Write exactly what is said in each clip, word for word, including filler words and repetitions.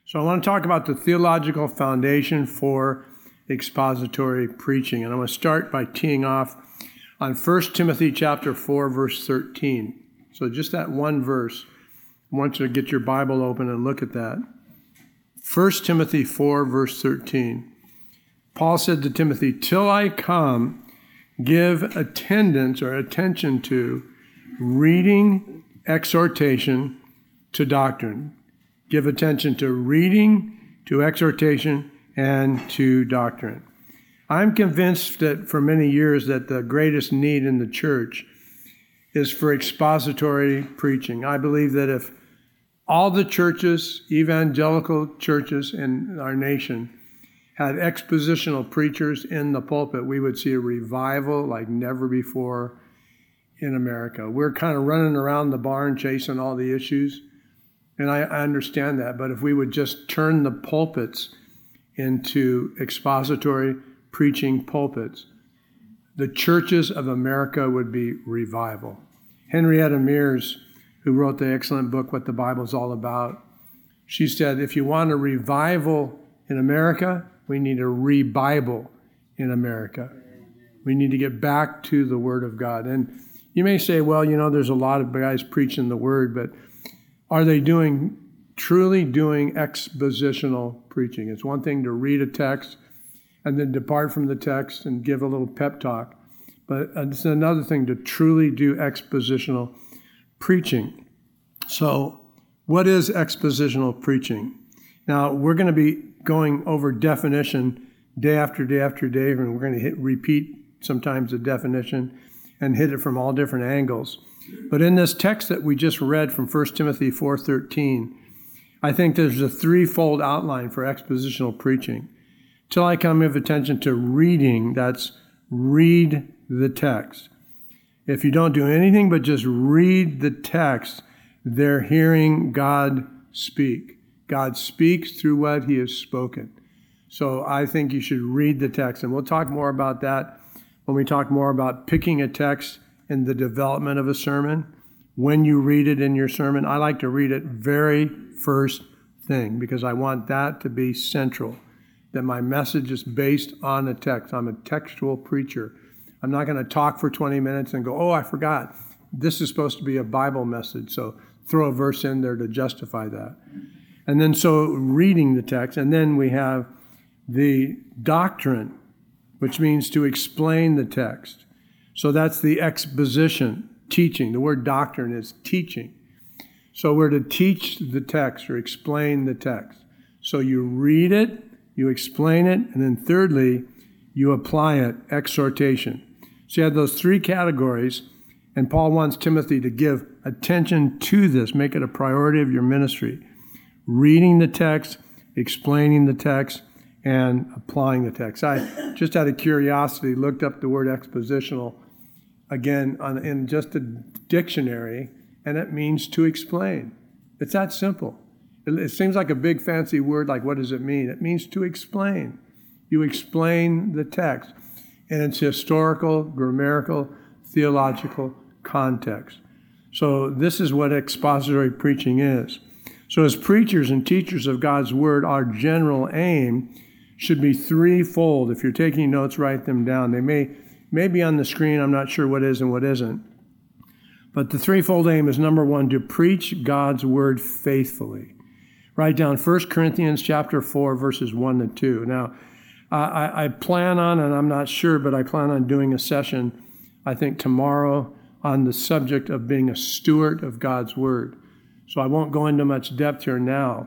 So I want to talk about the theological foundation for expository preaching. And I'm going to start by teeing off on First Timothy chapter four, verse thirteen. So just that one verse. I want you to get your Bible open and look at that. First Timothy four, verse thirteen. Paul said to Timothy, "Till I come, give attendance or attention to reading, exhortation, to doctrine." Give attention to reading, to exhortation, and to doctrine. I'm convinced that for many years that the greatest need in the church is for expository preaching. I believe that if all the churches, evangelical churches in our nation, had expositional preachers in the pulpit, we would see a revival like never before in America. We're kind of running around the barn chasing all the issues. And I, I understand that, but if we would just turn the pulpits into expository preaching pulpits, the churches of America would be revival. Henrietta Mears, who wrote the excellent book, What the Bible's All About, she said, if you want a revival in America, we need a re-Bible in America. We need to get back to the Word of God. And you may say, well, you know, there's a lot of guys preaching the Word, but are they doing, truly doing expositional preaching? It's one thing to read a text and then depart from the text and give a little pep talk, but it's another thing to truly do expositional preaching. So what is expositional preaching? Now, we're going to be going over definition day after day after day, and we're going to hit repeat sometimes the definition and hit it from all different angles. But in this text that we just read from First Timothy four thirteen, I think there's a threefold outline for expositional preaching. Till I come, give attention to reading, that's read the text. If you don't do anything but just read the text, they're hearing God speak. God speaks through what he has spoken. So I think you should read the text. And we'll talk more about that when we talk more about picking a text in the development of a sermon. When you read it in your sermon, I like to read it very first thing because I want that to be central, that my message is based on a text. I'm a textual preacher. I'm not going to talk for twenty minutes and go, oh, I forgot. This is supposed to be a Bible message, so throw a verse in there to justify that. And then so reading the text, and then we have the doctrine, which means to explain the text. So that's the exposition, teaching. The word doctrine is teaching. So we're to teach the text or explain the text. So you read it, you explain it, and then thirdly, you apply it, exhortation. So you have those three categories, and Paul wants Timothy to give attention to this, make it a priority of your ministry. Reading the text, explaining the text, and applying the text. I, just out of curiosity, looked up the word expositional again on, in just a dictionary, and it means to explain. It's that simple. It, it seems like a big fancy word, like what does it mean? It means to explain. You explain the text in its historical, grammatical, theological context. So this is what expository preaching is. So as preachers and teachers of God's Word, our general aim should be threefold. If you're taking notes, write them down. They may Maybe on the screen, I'm not sure what is and what isn't. But the threefold aim is, number one, to preach God's word faithfully. Write down First Corinthians chapter four, verses one to two. Now, I, I plan on, and I'm not sure, but I plan on doing a session, I think tomorrow, on the subject of being a steward of God's word. So I won't go into much depth here now.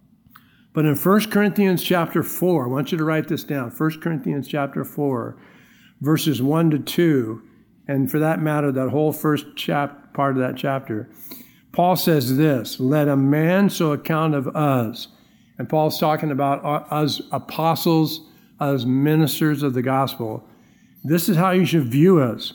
But in First Corinthians chapter four, I want you to write this down. First Corinthians chapter four, verses one to two, and for that matter, that whole first chap part of that chapter, Paul says this, let a man so account of us. And Paul's talking about us apostles, us ministers of the gospel. This is how you should view us,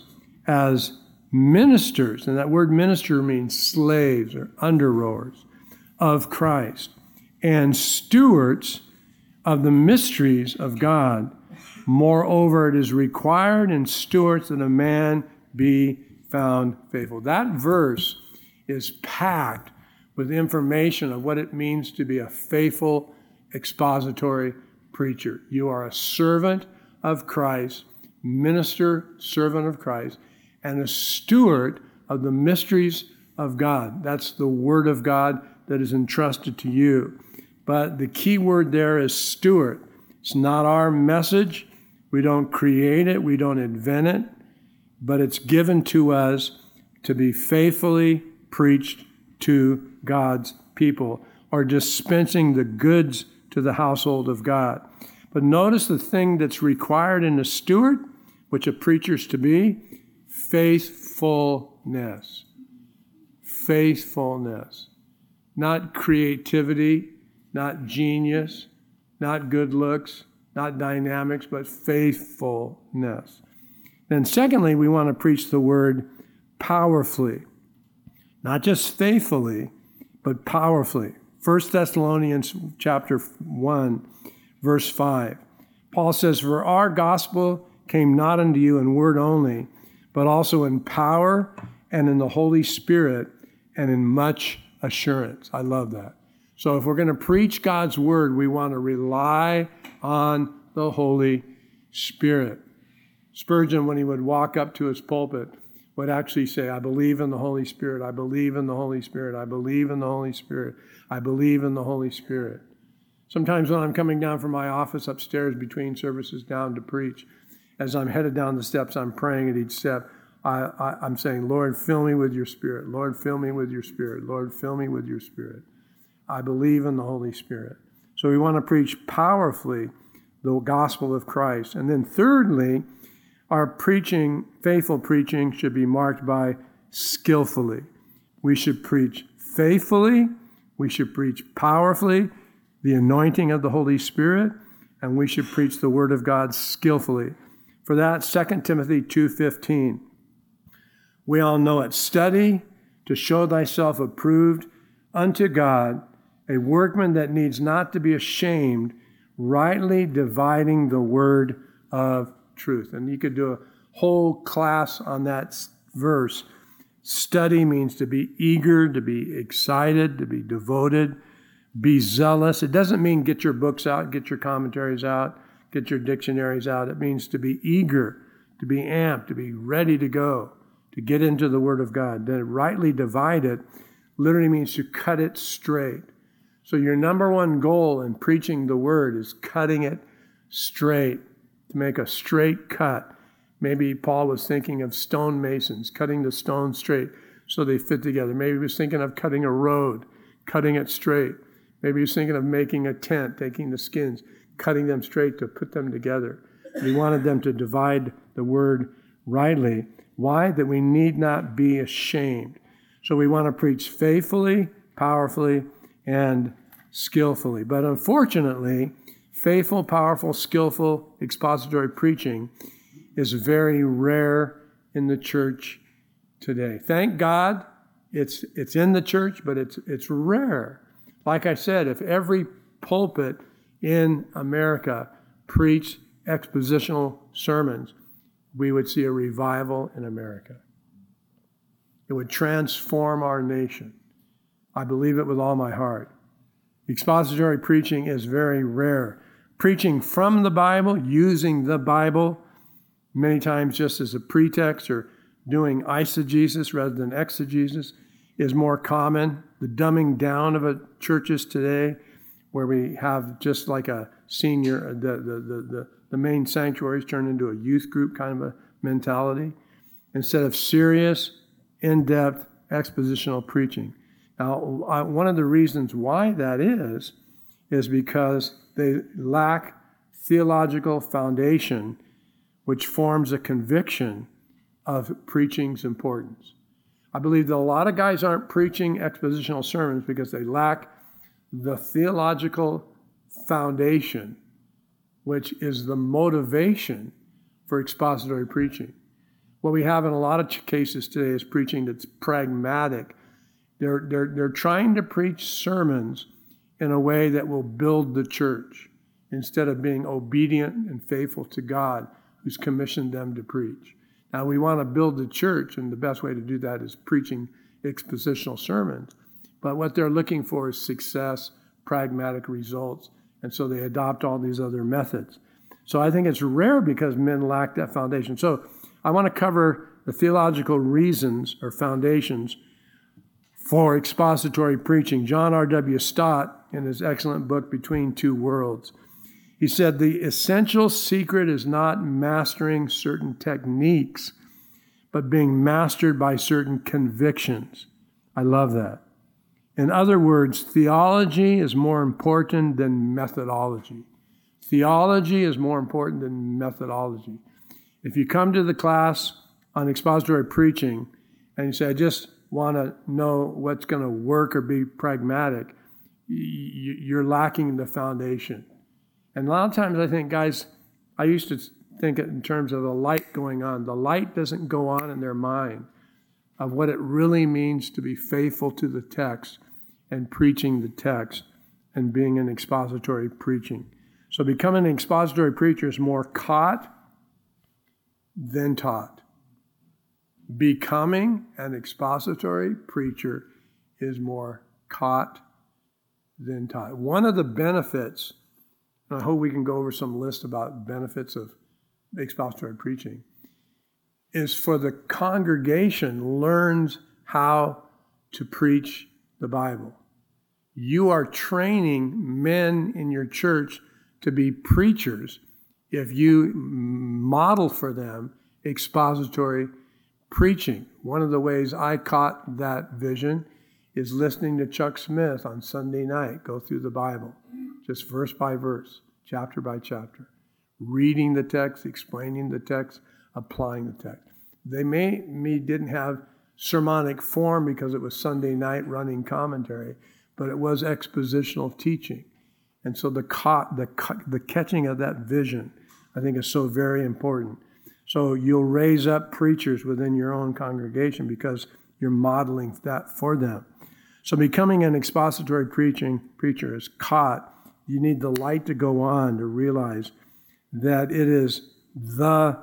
as ministers, and that word minister means slaves or under-rowers of Christ, and stewards of the mysteries of God. Moreover, it is required in stewards that a man be found faithful. That verse is packed with information of what it means to be a faithful expository preacher. You are a servant of Christ, minister, servant of Christ, and a steward of the mysteries of God. That's the Word of God that is entrusted to you. But the key word there is steward. It's not our message. We don't create it. We don't invent it. But it's given to us to be faithfully preached to God's people, or dispensing the goods to the household of God. But notice the thing that's required in a steward, which a preacher's to be: faithfulness. Faithfulness. Not creativity, not genius, not good looks, not dynamics, but faithfulness. Then secondly, we want to preach the word powerfully. Not just faithfully, but powerfully. First Thessalonians chapter one, verse five. Paul says, "For our gospel came not unto you in word only, but also in power and in the Holy Spirit and in much assurance." I love that. So if we're going to preach God's word, we want to rely on the Holy Spirit. Spurgeon, when he would walk up to his pulpit, would actually say, "I believe in the Holy Spirit. I believe in the Holy Spirit. I believe in the Holy Spirit. I believe in the Holy Spirit." Sometimes when I'm coming down from my office upstairs between services down to preach, as I'm headed down the steps, I'm praying at each step. I, I, I'm saying, "Lord, fill me with your Spirit. Lord, fill me with your Spirit. Lord, fill me with your Spirit." I believe in the Holy Spirit. So we want to preach powerfully the gospel of Christ. And then thirdly, our preaching, faithful preaching, should be marked by skillfully. We should preach faithfully. We should preach powerfully, the anointing of the Holy Spirit, and we should preach the word of God skillfully. For that, Second Timothy two fifteen. We all know it. "Study to show thyself approved unto God, a workman that needs not to be ashamed, rightly dividing the word of truth." And you could do a whole class on that verse. Study means to be eager, to be excited, to be devoted, be zealous. It doesn't mean get your books out, get your commentaries out, get your dictionaries out. It means to be eager, to be amped, to be ready to go, to get into the Word of God. To rightly divide it literally means to cut it straight. So your number one goal in preaching the Word is cutting it straight, to make a straight cut. Maybe Paul was thinking of stonemasons, cutting the stone straight so they fit together. Maybe he was thinking of cutting a road, cutting it straight. Maybe he was thinking of making a tent, taking the skins, cutting them straight to put them together. He wanted them to divide the word rightly. Why? That we need not be ashamed. So we want to preach faithfully, powerfully, and skillfully. But unfortunately, faithful, powerful, skillful expository preaching is very rare in the church today. Thank God it's it's in the church, but it's it's rare. Like I said, if every pulpit in America preached expositional sermons, we would see a revival in America. It would transform our nation. I believe it with all my heart. Expository preaching is very rare. Preaching from the Bible, using the Bible, many times just as a pretext or doing eisegesis rather than exegesis, is more common. The dumbing down of a churches today, where we have just like a senior, the, the, the, the, the main sanctuaries turned into a youth group kind of a mentality, instead of serious, in-depth, expositional preaching. Now, I, one of the reasons why that is, is because they lack theological foundation, which forms a conviction of preaching's importance. I believe that a lot of guys aren't preaching expositional sermons because they lack the theological foundation, which is the motivation for expository preaching. What we have in a lot of cases today is preaching that's pragmatic. They're, they're, they're trying to preach sermons in a way that will build the church instead of being obedient and faithful to God, who's commissioned them to preach. Now, we want to build the church, and the best way to do that is preaching expositional sermons. But what they're looking for is success, pragmatic results, And so they adopt all these other methods. So I think it's rare because men lack that foundation. So I want to cover the theological reasons or foundations for expository preaching. John R W Stott, in his excellent book, Between Two Worlds, he said, the essential secret is not mastering certain techniques, but being mastered by certain convictions. I love that. In other words, theology is more important than methodology. Theology is more important than methodology. If you come to the class on expository preaching and you say, I just want to know what's going to work or be pragmatic, you're lacking the foundation. And a lot of times I think, guys, I used to think it in terms of the light going on. The light doesn't go on in their mind of what it really means to be faithful to the text and preaching the text and being an expository preaching. So becoming an expository preacher is more caught than taught. Becoming an expository preacher is more caught than taught. One of the benefits, and I hope we can go over some list about benefits of expository preaching, is for the congregation learns how to preach the Bible. You are training men in your church to be preachers if you model for them expository preaching. One of the ways I caught that vision is listening to Chuck Smith on Sunday night go through the Bible, just verse by verse, chapter by chapter, reading the text, explaining the text, applying the text. They may me didn't have sermonic form because it was Sunday night running commentary, but it was expositional teaching. And so the caught, the the catching of that vision, I think, is so very important. So you'll raise up preachers within your own congregation because you're modeling that for them. So becoming an expository preaching preacher is caught. You need the light to go on to realize that it is the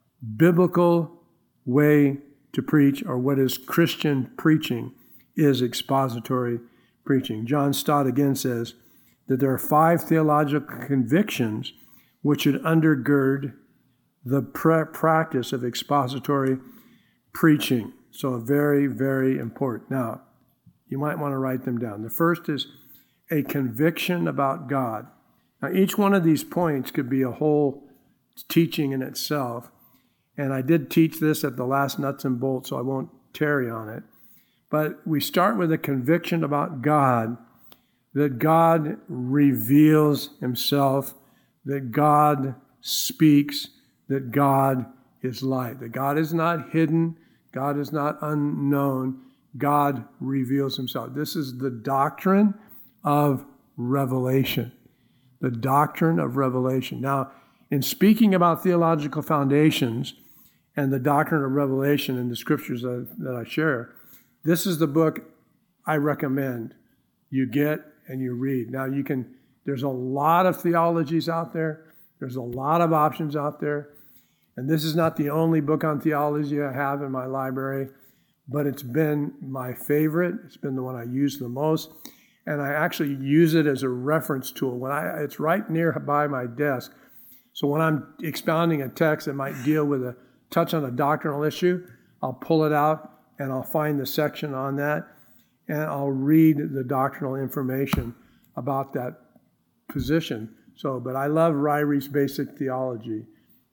biblical way to preach, or what is Christian preaching is expository preaching. John Stott again says that there are five theological convictions which should undergird the pra- practice of expository preaching. So very, very important. Now, you might want to write them down. The first is a conviction about God. Now, each one of these points could be a whole teaching in itself. And I did teach this at the last Nuts and Bolts, so I won't tarry on it. But we start with a conviction about God, that God reveals himself, that God speaks, that God is light, that God is not hidden, God is not unknown, God reveals himself. This is the doctrine of revelation, the doctrine of revelation. Now, in speaking about theological foundations and the doctrine of revelation in the scriptures that, that I share, this is the book I recommend you get and you read. Now, you can, there's a lot of theologies out there. There's a lot of options out there. And this is not the only book on theology I have in my library, but it's been my favorite. It's been the one I use the most. And I actually use it as a reference tool. When I, it's right nearby my desk. So when I'm expounding a text that might deal with a touch on a doctrinal issue, I'll pull it out and I'll find the section on that, and I'll read the doctrinal information about that position. So, but I love Ryrie's Basic Theology.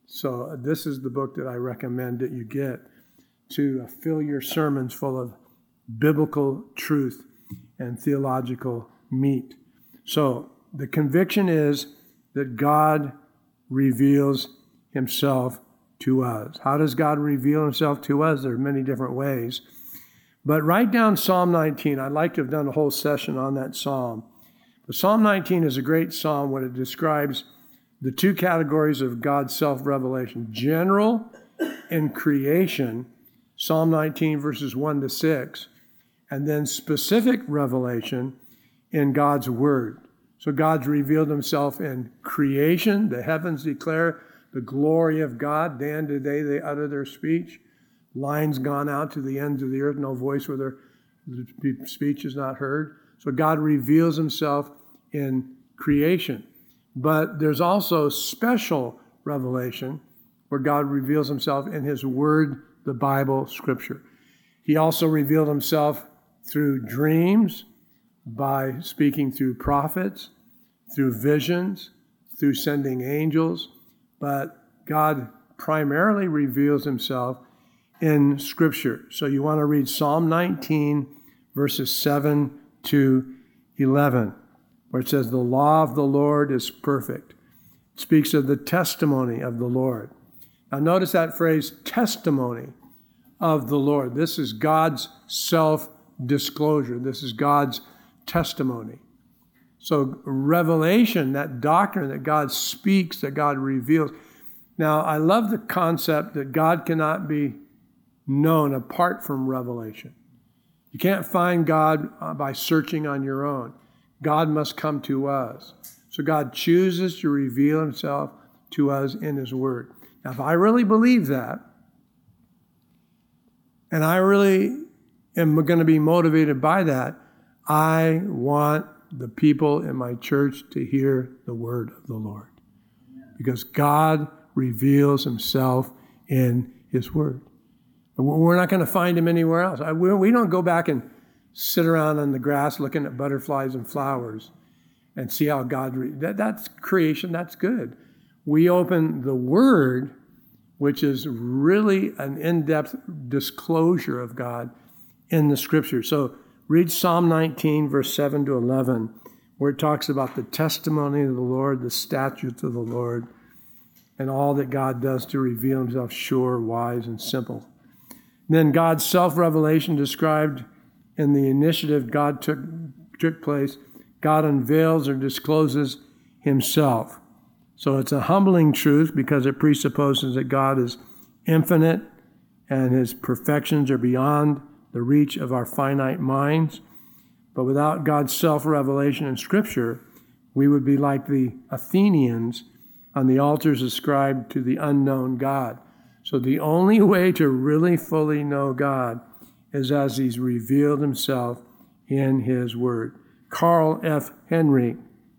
So this is the book that I recommend that you get to fill your sermons full of biblical truth and theological meat. So the conviction is that God reveals himself to us. How does God reveal himself to us? There are many different ways. But write down Psalm nineteen. I'd like to have done a whole session on that psalm. But Psalm nineteen is a great psalm when it describes the two categories of God's self-revelation. General in creation, Psalm nineteen verses one to six, and then specific revelation in God's word. So God's revealed himself in creation. The heavens declare the glory of God. Dan, today they utter their speech. Lines gone out to the ends of the earth, no voice where their speech is not heard. So God reveals himself in creation. But there's also special revelation where God reveals himself in his word, the Bible, Scripture. He also revealed himself through dreams, by speaking through prophets, through visions, through sending angels. But God primarily reveals himself in Scripture. So you want to read Psalm nineteen, verses seven to eleven, where it says, "The law of the Lord is perfect." It speaks of the testimony of the Lord. Now notice that phrase, testimony of the Lord. This is God's self-disclosure. This is God's testimony. So revelation, that doctrine that God speaks, that God reveals. Now, I love the concept that God cannot be known apart from revelation. You can't find God by searching on your own. God must come to us. So God chooses to reveal himself to us in his word. Now, if I really believe that, and I really am going to be motivated by that, I want the people in my church to hear the word of the Lord. Because God reveals himself in his word. And we're not going to find him anywhere else. We don't go back and sit around on the grass looking at butterflies and flowers and see how God, re- that, that's creation, that's good. We open the word, which is really an in-depth disclosure of God in the scripture. So read Psalm nineteen, verse seven to eleven, where it talks about the testimony of the Lord, the statutes of the Lord, and all that God does to reveal himself sure, wise, and simple. And then God's self-revelation described in the initiative God took, took place. God unveils or discloses himself. So it's a humbling truth because it presupposes that God is infinite and his perfections are beyond the reach of our finite minds. But without God's self-revelation in Scripture, we would be like the Athenians on the altars ascribed to the unknown God. So the only way to really fully know God is as he's revealed himself in his word. Carl F. Henry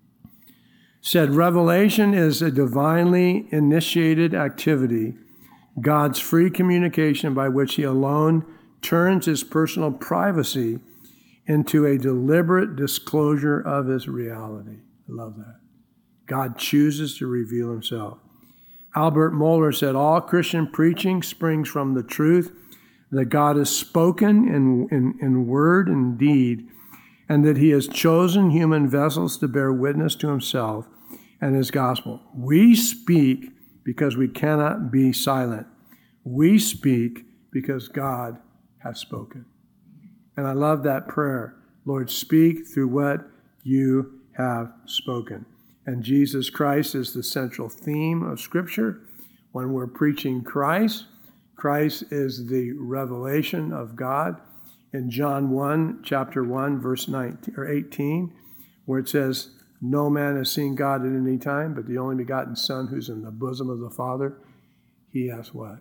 said, "Revelation is a divinely initiated activity, God's free communication by which he alone turns his personal privacy into a deliberate disclosure of his reality." I love that. God chooses to reveal himself. Albert Mohler said, "All Christian preaching springs from the truth that God has spoken in, in, in word and deed, and that he has chosen human vessels to bear witness to himself and his gospel. We speak because we cannot be silent. We speak because God has spoken." And I love that prayer. Lord, speak through what you have spoken. And Jesus Christ is the central theme of Scripture. When we're preaching Christ, Christ is the revelation of God. In John one, chapter one, verse nineteen or eighteen, where it says, "No man has seen God at any time, but the only begotten Son who's in the bosom of the Father, he has" what?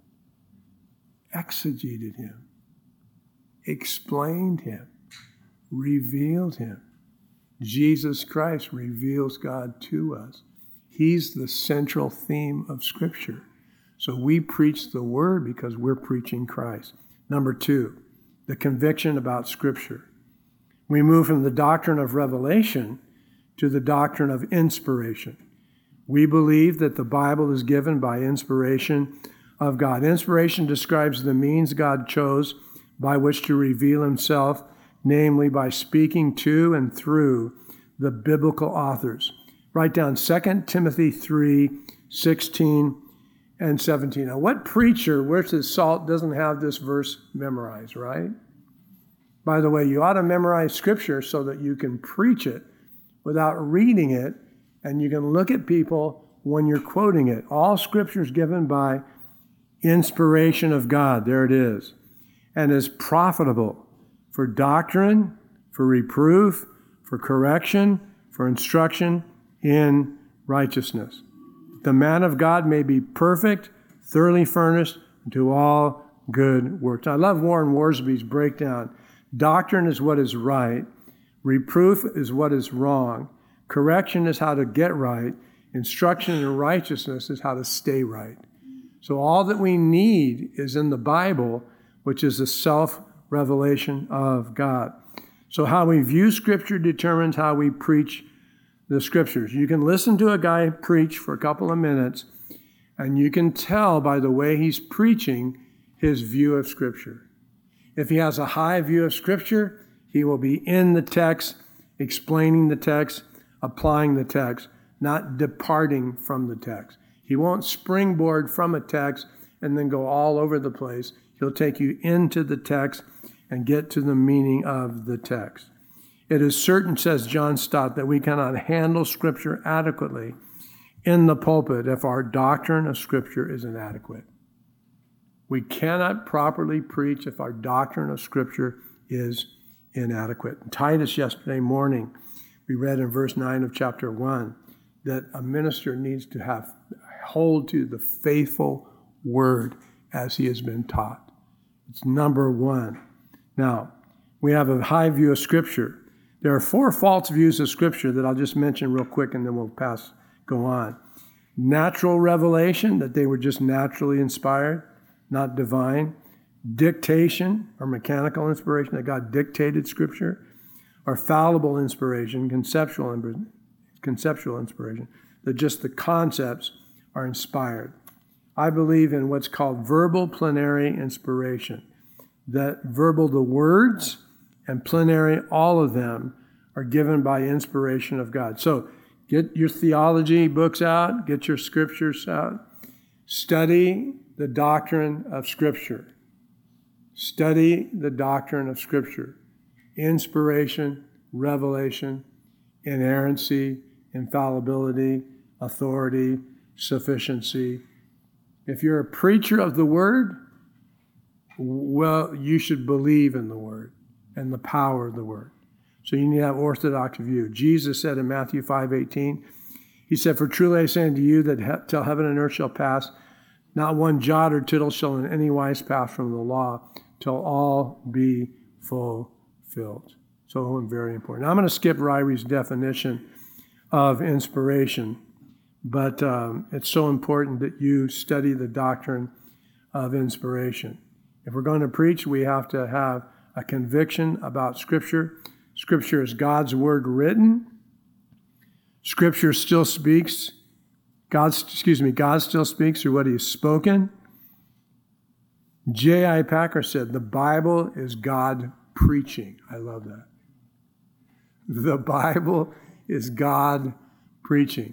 Exegeted him, explained him, revealed him. Jesus Christ reveals God to us. He's the central theme of Scripture. So we preach the Word because we're preaching Christ. Number two, the conviction about Scripture. We move from the doctrine of revelation to the doctrine of inspiration. We believe that the Bible is given by inspiration of God. Inspiration describes the means God chose by which to reveal himself, namely by speaking to and through the biblical authors. Write down Second Timothy three, sixteen and seventeen. Now, what preacher worth his salt doesn't have this verse memorized, right? By the way, you ought to memorize Scripture so that you can preach it without reading it, and you can look at people when you're quoting it. All Scripture is given by inspiration of God. There it is. And is profitable for doctrine, for reproof, for correction, for instruction in righteousness. The man of God may be perfect, thoroughly furnished to all good works. I love Warren Worsby's breakdown. Doctrine is what is right. Reproof is what is wrong. Correction is how to get right. Instruction in righteousness is how to stay right. So all that we need is in the Bible, which is the self-revelation of God. So how we view Scripture determines how we preach the Scriptures. You can listen to a guy preach for a couple of minutes, and you can tell by the way he's preaching his view of Scripture. If he has a high view of Scripture, he will be in the text, explaining the text, applying the text, not departing from the text. He won't springboard from a text and then go all over the place. He'll take you into the text and get to the meaning of the text. It is certain, says John Stott, that we cannot handle Scripture adequately in the pulpit if our doctrine of Scripture is inadequate. We cannot properly preach if our doctrine of Scripture is inadequate. In Titus yesterday morning, we read in verse nine of chapter one that a minister needs to have hold to the faithful word as he has been taught. It's number one. Now, we have a high view of Scripture. There are four false views of Scripture that I'll just mention real quick and then we'll pass, go on. Natural revelation, that they were just naturally inspired, not divine. Dictation, or mechanical inspiration, that God dictated Scripture. Or fallible inspiration, conceptual, conceptual inspiration, that just the concepts are inspired. I believe in what's called verbal plenary inspiration, that verbal, the words, and plenary, all of them are given by inspiration of God. So get your theology books out, get your scriptures out, study the doctrine of Scripture. Study the doctrine of Scripture. Inspiration, revelation, inerrancy, infallibility, authority, sufficiency. If you're a preacher of the Word, well, you should believe in the Word and the power of the Word. So you need to have orthodox view. Jesus said in Matthew five eighteen, he said, "For truly I say unto you that he- till heaven and earth shall pass, not one jot or tittle shall in any wise pass from the law, till all be fulfilled." So very important. Now, I'm going to skip Ryrie's definition of inspiration, but um, it's so important that you study the doctrine of inspiration. If we're going to preach, we have to have a conviction about Scripture. Scripture is God's word written. Scripture still speaks. God's, excuse me, God still speaks through what He has spoken. J I Packer said, the Bible is God preaching. I love that. The Bible is God preaching.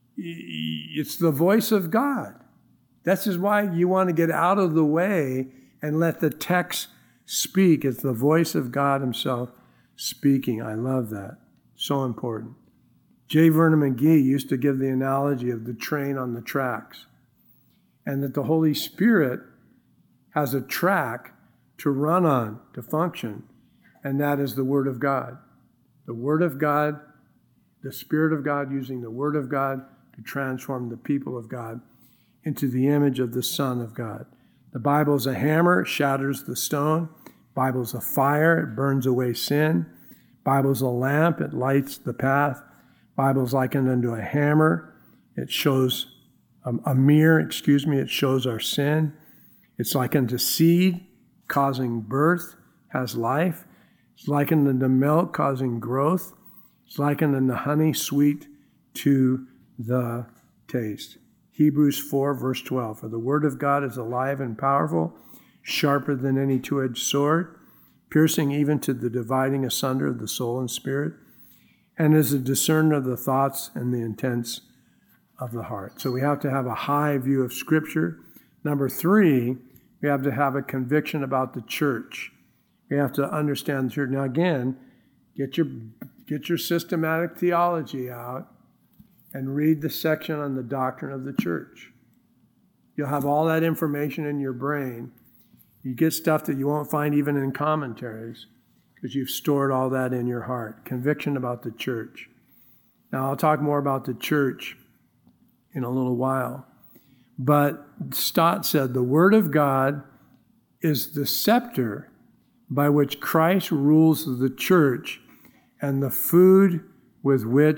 It's the voice of God. This is why you want to get out of the way and let the text speak. It's the voice of God Himself speaking. I love that. So important. J. Vernon McGee used to give the analogy of the train on the tracks, and that the Holy Spirit has a track to run on, to function, and that is the Word of God. The Word of God, the Spirit of God using the Word of God to transform the people of God into the image of the Son of God. The Bible is a hammer, it shatters the stone. The Bible is a fire, it burns away sin. The Bible is a lamp, it lights the path. The Bible is likened unto a hammer. It shows, um, a mirror, excuse me, it shows our sin. It's likened to seed, causing birth, has life. It's likened unto milk, causing growth. It's likened unto honey, sweet to the taste. Hebrews four, verse twelve. For the word of God is alive and powerful, sharper than any two-edged sword, piercing even to the dividing asunder of the soul and spirit, and is a discerner of the thoughts and the intents of the heart. So we have to have a high view of Scripture. Number three, we have to have a conviction about the church. We have to understand the church. Now again, get your get your systematic theology out and read the section on the doctrine of the church. You'll have all that information in your brain. You get stuff that you won't find even in commentaries because you've stored all that in your heart. Conviction about the church. Now I'll talk more about the church in a little while. But Stott said the Word of God is the scepter by which Christ rules the church and the food with which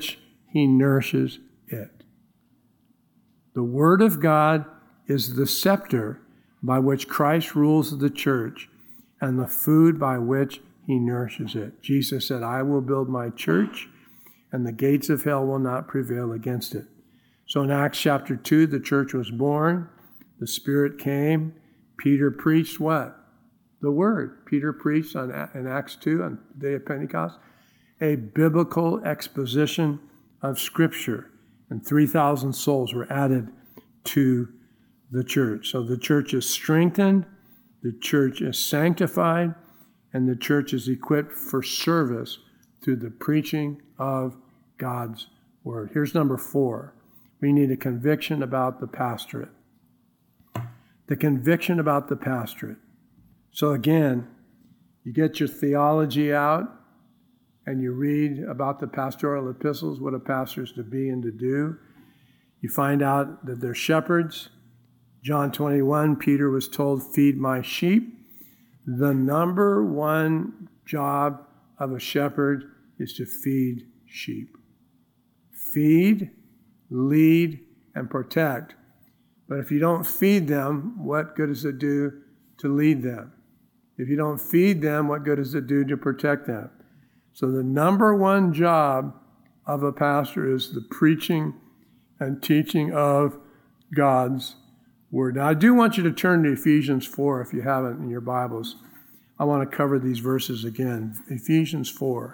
he nourishes it. The Word of God is the scepter by which Christ rules the church and the food by which he nourishes it. Jesus said, I will build my church, and the gates of hell will not prevail against it. So in Acts chapter two, the church was born, the Spirit came, Peter preached what? The Word. Peter preached on, in Acts two, on the day of Pentecost, a biblical exposition of Scripture, and three thousand souls were added to the church. So the church is strengthened, the church is sanctified, and the church is equipped for service through the preaching of God's Word. Here's number four. We need a conviction about the pastorate. The conviction about the pastorate. So again, you get your theology out and you read about the pastoral epistles, what a pastor is to be and to do. You find out that they're shepherds. John twenty-one, Peter was told, feed my sheep. The number one job of a shepherd is to feed sheep. Feed, lead, and protect. But if you don't feed them, what good does it do to lead them? If you don't feed them, what good does it do to protect them? So the number one job of a pastor is the preaching and teaching of God's Word. Now, I do want you to turn to Ephesians four if you haven't in your Bibles. I want to cover these verses again. Ephesians four.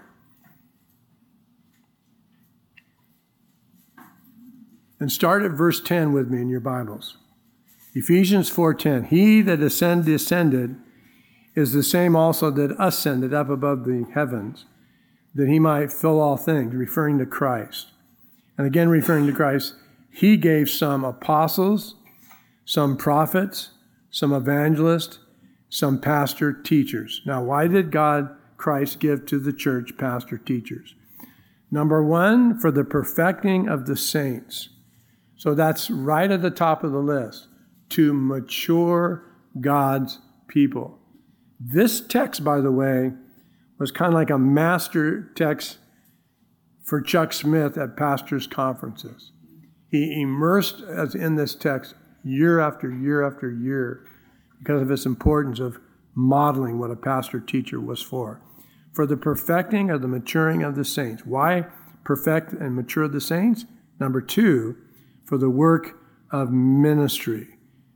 And start at verse ten with me in your Bibles. Ephesians four ten. He that ascended, descended is the same also that ascended up above the heavens, that he might fill all things, referring to Christ. And again, referring to Christ, he gave some apostles, some prophets, some evangelists, some pastor teachers. Now, why did God, Christ, give to the church pastor teachers? Number one, for the perfecting of the saints. So that's right at the top of the list, to mature God's people. This text, by the way, was kind of like a master text for Chuck Smith at pastors' conferences. He immersed us in this text year after year after year because of its importance of modeling what a pastor teacher was for. For the perfecting of the maturing of the saints. Why perfect and mature the saints? Number two, for the work of ministry.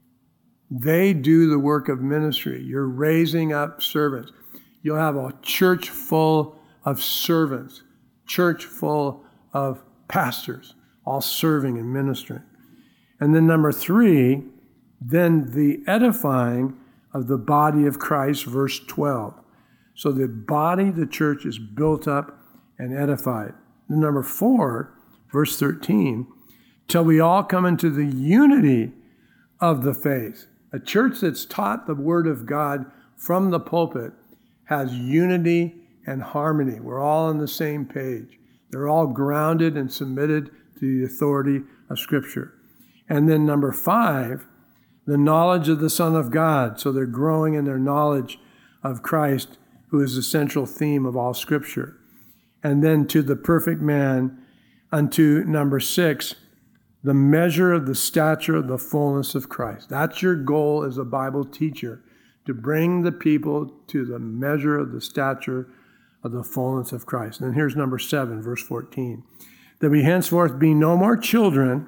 They do the work of ministry. You're raising up servants. You'll have a church full of servants, church full of pastors, all serving and ministering. And then number three, then the edifying of the body of Christ, verse twelve. So the body, the church, is built up and edified. And number four, verse thirteen, till we all come into the unity of the faith. A church that's taught the Word of God from the pulpit has unity and harmony. We're all on the same page. They're all grounded and submitted to the authority of Scripture. And then number five, the knowledge of the Son of God. So they're growing in their knowledge of Christ, who is the central theme of all Scripture. And then to the perfect man, unto number six, the measure of the stature of the fullness of Christ. That's your goal as a Bible teacher, to bring the people to the measure of the stature of the fullness of Christ. And then here's number seven, verse fourteen. That we henceforth be no more children,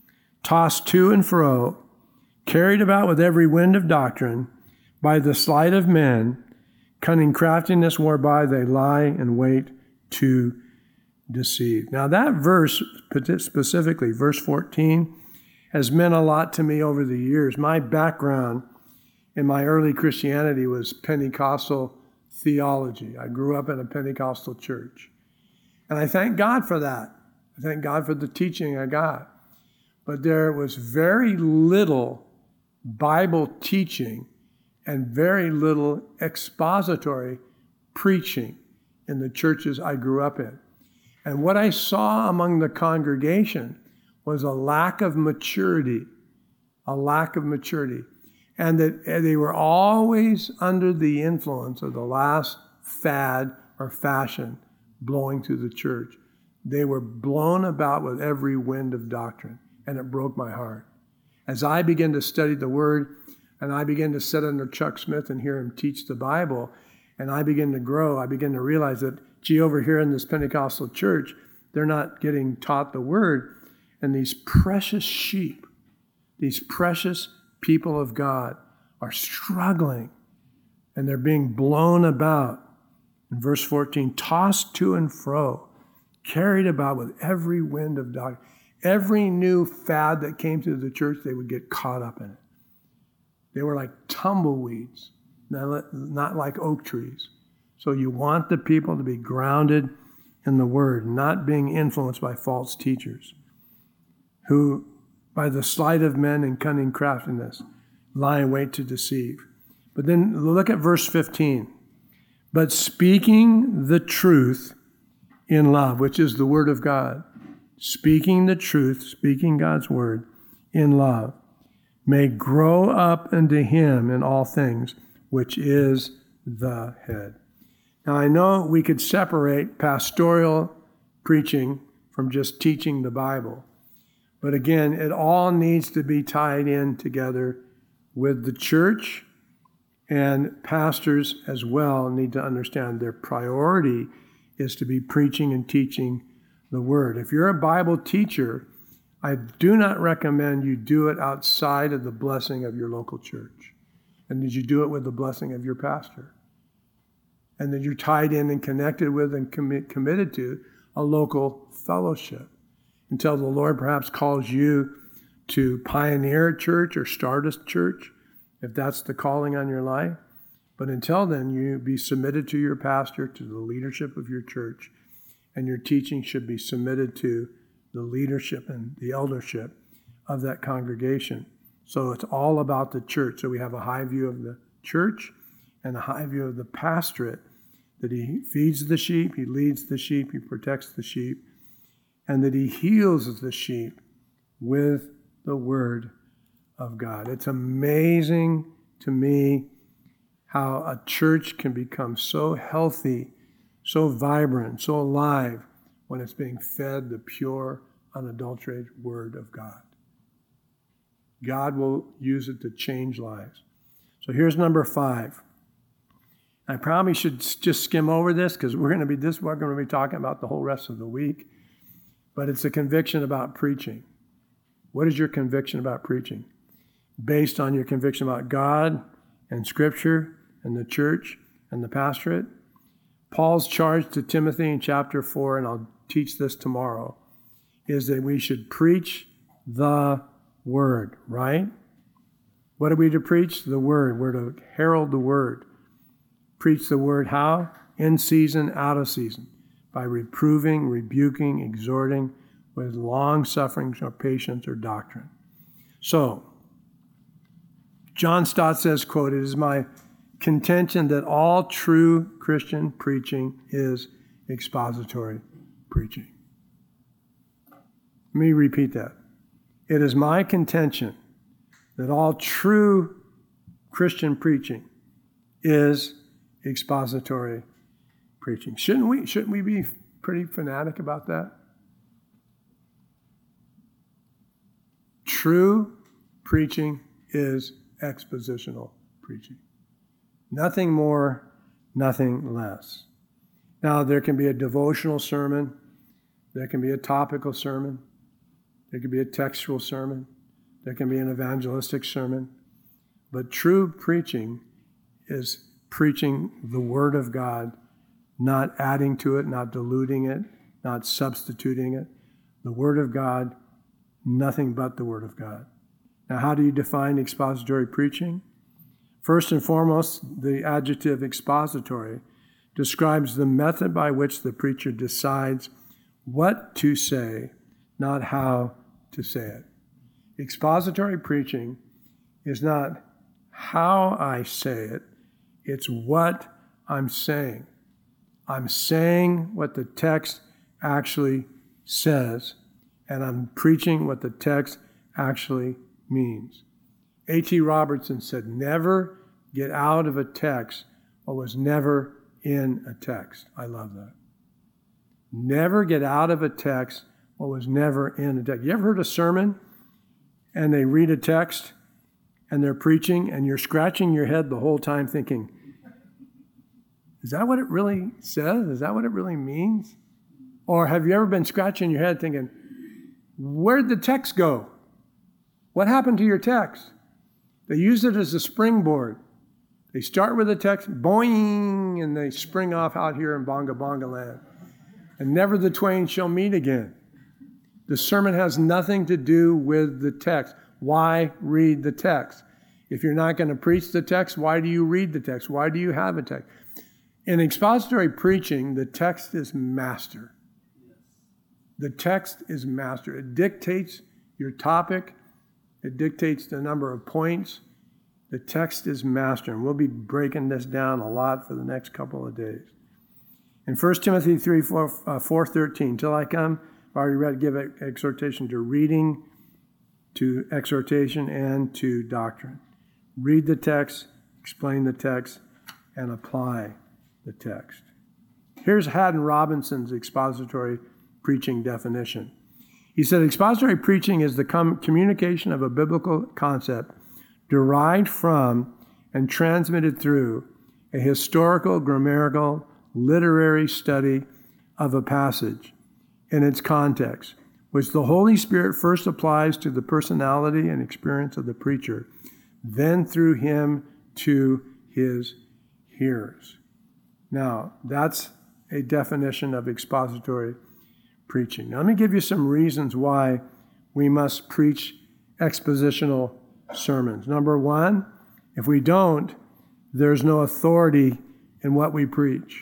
tossed to and fro, carried about with every wind of doctrine, by the sleight of men, cunning craftiness whereby they lie and wait to deceive. Now that verse, specifically, verse fourteen, has meant a lot to me over the years. My background in my early Christianity was Pentecostal theology. I grew up in a Pentecostal church. And I thank God for that. I thank God for the teaching I got. But there was very little Bible teaching and very little expository preaching in the churches I grew up in. And what I saw among the congregation was a lack of maturity, a lack of maturity. And that they were always under the influence of the last fad or fashion blowing through the church. They were blown about with every wind of doctrine, and it broke my heart. As I began to study the Word, and I began to sit under Chuck Smith and hear him teach the Bible, and I began to grow, I began to realize that, gee, over here in this Pentecostal church, they're not getting taught the Word, and these precious sheep, these precious people of God are struggling, and they're being blown about. In verse fourteen, tossed to and fro, carried about with every wind of doctrine. Every new fad that came through the church, they would get caught up in it. They were like tumbleweeds, not like oak trees. So you want the people to be grounded in the Word, not being influenced by false teachers, who, by the sleight of men and cunning craftiness, lie in wait to deceive. But then look at verse fifteen. But speaking the truth in love, which is the Word of God, speaking the truth, speaking God's Word in love, may grow up into Him in all things, which is the head. Now, I know we could separate pastoral preaching from just teaching the Bible. But again, it all needs to be tied in together with the church, and pastors as well need to understand their priority is to be preaching and teaching the Word. If you're a Bible teacher, I do not recommend you do it outside of the blessing of your local church. And that you do it with the blessing of your pastor. And that you're tied in and connected with and commit, committed to a local fellowship until the Lord perhaps calls you to pioneer a church or start a church, if that's the calling on your life. But until then, you be submitted to your pastor, to the leadership of your church, and your teaching should be submitted to the leadership and the eldership of that congregation. So it's all about the church. So we have a high view of the church and a high view of the pastorate, that he feeds the sheep, he leads the sheep, he protects the sheep, and that he heals the sheep with the Word of God. It's amazing to me how a church can become so healthy, so vibrant, so alive when it's being fed the pure, unadulterated Word of God. God will use it to change lives. So here's number five. I probably should just skim over this because we're going to be this. We're going to be talking about the whole rest of the week. But it's a conviction about preaching. What is your conviction about preaching? Based on your conviction about God and Scripture and the church and the pastorate. Paul's charge to Timothy in chapter four, and I'll teach this tomorrow, is that we should preach the Word, right? What are we to preach? The Word. We're to herald the Word. Preach the Word how? In season, out of season. By reproving, rebuking, exhorting with long suffering or patience or doctrine. So, John Stott says, quote, "It is my contention that all true Christian preaching is expository preaching." Let me repeat that. It is my contention that all true Christian preaching is expository preaching. Shouldn't we, shouldn't we be pretty fanatic about that? True preaching is expositional preaching. Nothing more, nothing less. Now, there can be a devotional sermon. There can be a topical sermon. There can be a textual sermon. There can be an evangelistic sermon. But true preaching is preaching the Word of God, not adding to it, not diluting it, not substituting it. The Word of God, nothing but the Word of God. Now, how do you define expository preaching? First and foremost, the adjective expository describes the method by which the preacher decides what to say, not how to say it. Expository preaching is not how I say it, it's what I'm saying. I'm saying what the text actually says, and I'm preaching what the text actually means. A T Robertson said, never get out of a text what was never in a text. I love that. Never get out of a text what was never in a text. You ever heard a sermon and they read a text and they're preaching and you're scratching your head the whole time thinking, is that what it really says? Is that what it really means? Or have you ever been scratching your head thinking, where'd the text go? What happened to your text? They use it as a springboard. They start with a text, boing, and they spring off out here in Bonga Bonga land. And never the twain shall meet again. The sermon has nothing to do with the text. Why read the text? If you're not going to preach the text, why do you read the text? Why do you have a text? In expository preaching, the text is master. The text is master. It dictates your topic. It dictates the number of points. The text is master. And we'll be breaking this down a lot for the next couple of days. In First Timothy three, four, thirteen, till I come, I've already read, give exhortation to reading, to exhortation, and to doctrine. Read the text, explain the text, and apply the text. Here's Haddon Robinson's expository preaching definition. He said, expository preaching is the com- communication of a biblical concept derived from and transmitted through a historical, grammatical, literary study of a passage in its context, which the Holy Spirit first applies to the personality and experience of the preacher, then through him to his hearers. Now, that's a definition of expository preaching. Now, let me give you some reasons why we must preach expositional sermons. Number one, if we don't, there's no authority in what we preach.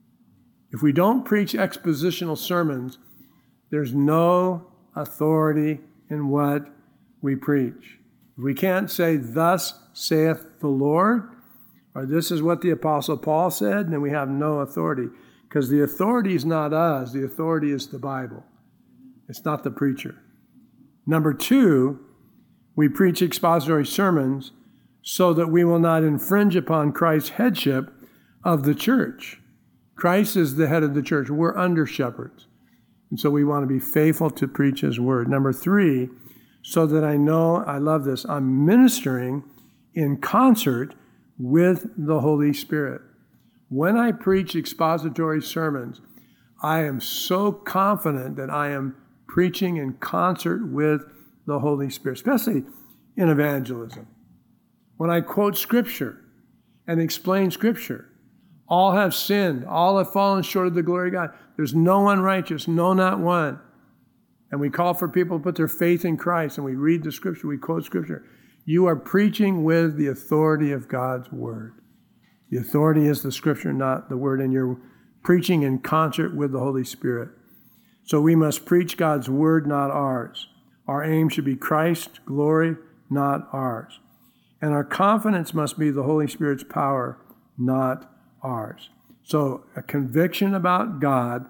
If we don't preach expositional sermons, there's no authority in what we preach. If we can't say, thus saith the Lord, or this is what the Apostle Paul said, then we have no authority. Because the authority is not us, the authority is the Bible. It's not the preacher. Number two, we preach expository sermons so that we will not infringe upon Christ's headship of the church. Christ is the head of the church. We're under shepherds. And so we want to be faithful to preach his word. Number three, so that I know, I love this, I'm ministering in concert with the Holy Spirit. When I preach expository sermons, I am so confident that I am preaching in concert with the Holy Spirit, especially in evangelism. When I quote Scripture and explain Scripture, all have sinned, all have fallen short of the glory of God. There's no one righteous, no, not one. And we call for people to put their faith in Christ, and we read the Scripture, we quote Scripture. You are preaching with the authority of God's Word. The authority is the Scripture, not the Word, and you're preaching in concert with the Holy Spirit. So we must preach God's Word, not ours. Our aim should be Christ's glory, not ours. And our confidence must be the Holy Spirit's power, not ours. So a conviction about God,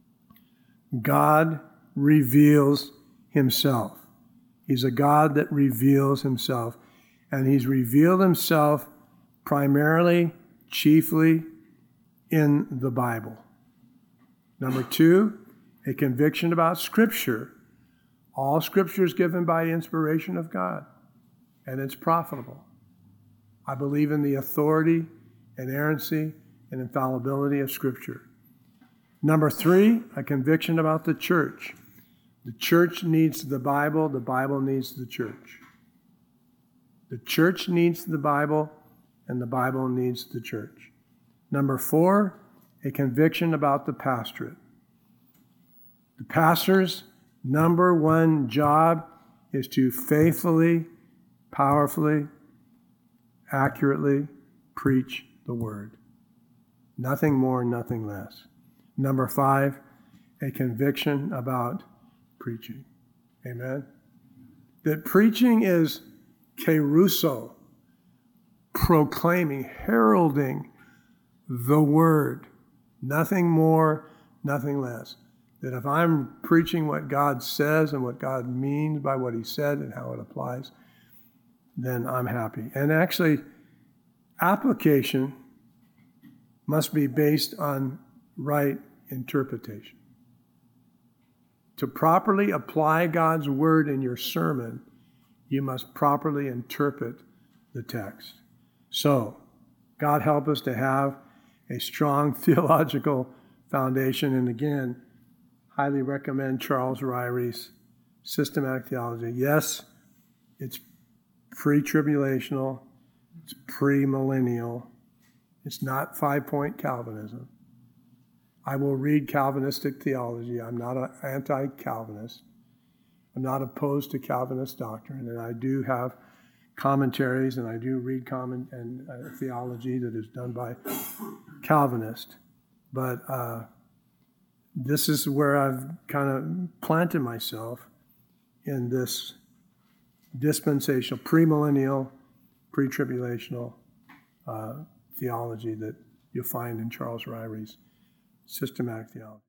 God reveals himself. He's a God that reveals himself. And he's revealed himself primarily, chiefly in the Bible. Number two, a conviction about Scripture. All Scripture is given by inspiration of God, and it's profitable. I believe in the authority, inerrancy, and infallibility of Scripture. Number three, a conviction about the church. The church needs the Bible, the Bible needs the church. The church needs the Bible, and the Bible needs the church. Number four, a conviction about the pastorate. The pastor's number one job is to faithfully, powerfully, accurately preach the word. Nothing more, nothing less. Number five, a conviction about preaching. Amen? That preaching is kerusso, proclaiming, heralding the word. Nothing more, nothing less. That if I'm preaching what God says and what God means by what he said and how it applies, then I'm happy. And actually, application must be based on right interpretation. to properly apply God's word in your sermon, you must properly interpret the text. So, God help us to have a strong theological foundation. And again, highly recommend Charles Ryrie's Systematic Theology. Yes, it's pre-tribulational, it's pre-millennial, it's not five-point Calvinism. I will read Calvinistic theology. I'm not an anti-Calvinist. I'm not opposed to Calvinist doctrine, and I do have commentaries, and I do read common and uh, theology that is done by Calvinists. But uh, this is where I've kind of planted myself in this dispensational, premillennial, pre-tribulational uh, theology that you'll find in Charles Ryrie's Systematic Theology.